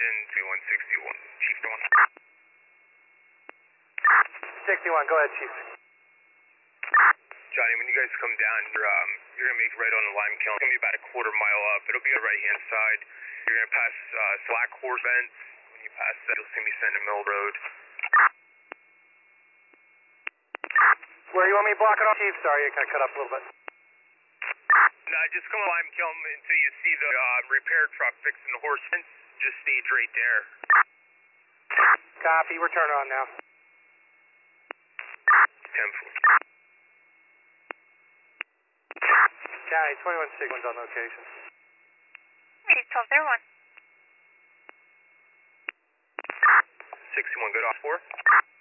Houston 2161. Chief 61, go ahead, Chief. Johnny, when you guys come down, you're going to make right on the Lime Kiln. It's going to be about a quarter mile up. It'll be on the right-hand side. You're going to pass Slack Horse Vents. When you pass that, you'll see me Sentinel Mill Road. Where you want me to block it off, Chief? Sorry, you kind of cut up a little bit. No, just come on Lime Kiln until you see the repair truck fixing the horse fence. Just stage right there. Copy, we're turning on now. 10-4. County 2161's on location. Hey, 1201. 61, good off 4.